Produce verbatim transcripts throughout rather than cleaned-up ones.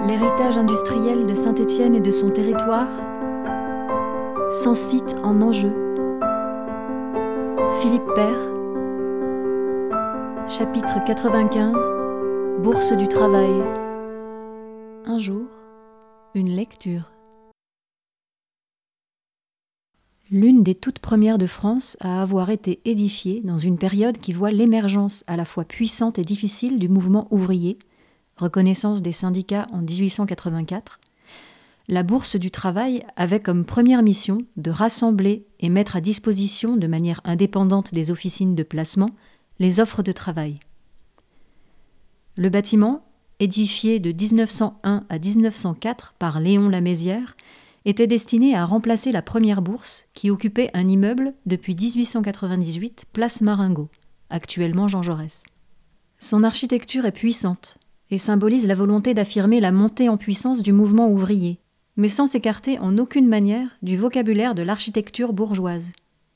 L'héritage industriel de Saint-Étienne et de son territoire, sans site en enjeu. Philippe Père, chapitre quatre-vingt-quinze, Bourse du travail. Un jour, une lecture. L'une des toutes premières de France à avoir été édifiée dans une période qui voit l'émergence à la fois puissante et difficile du mouvement ouvrier, reconnaissance des syndicats en dix-huit cent quatre-vingt-quatre, la Bourse du travail avait comme première mission de rassembler et mettre à disposition de manière indépendante des officines de placement les offres de travail. Le bâtiment, édifié de dix-neuf cent un à dix-neuf cent quatre par Léon Lamézière, était destiné à remplacer la première bourse qui occupait un immeuble depuis dix-huit cent quatre-vingt-dix-huit, place Marengo, actuellement Jean Jaurès. Son architecture est puissante et symbolise la volonté d'affirmer la montée en puissance du mouvement ouvrier, mais sans s'écarter en aucune manière du vocabulaire de l'architecture bourgeoise.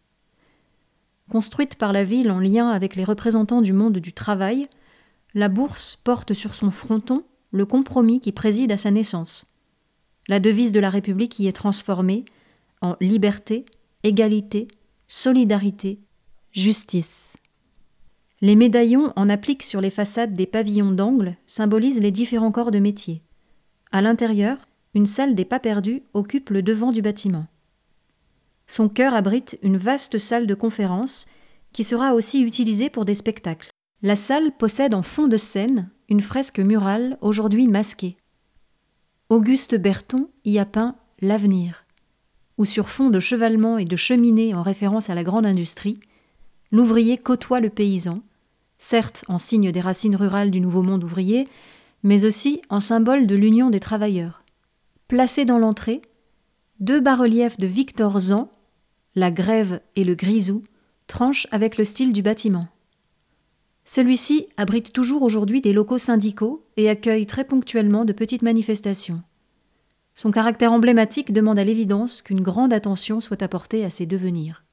Construite par la ville en lien avec les représentants du monde du travail, la bourse porte sur son fronton le compromis qui préside à sa naissance. La devise de la République y est transformée en liberté, égalité, solidarité, justice. Les médaillons en appliquent sur les façades des pavillons d'angle symbolisent les différents corps de métier. À l'intérieur, une salle des pas perdus occupe le devant du bâtiment. Son cœur abrite une vaste salle de conférence qui sera aussi utilisée pour des spectacles. La salle possède en fond de scène une fresque murale aujourd'hui masquée. Auguste Berton y a peint « L'avenir », où sur fond de chevalement et de cheminée en référence à la grande industrie, l'ouvrier côtoie le paysan, certes en signe des racines rurales du nouveau monde ouvrier, mais aussi en symbole de l'union des travailleurs. Placés dans l'entrée, deux bas-reliefs de Victor Zan, la grève et le grisou, tranchent avec le style du bâtiment. Celui-ci abrite toujours aujourd'hui des locaux syndicaux et accueille très ponctuellement de petites manifestations. Son caractère emblématique demande à l'évidence qu'une grande attention soit apportée à ses devenirs.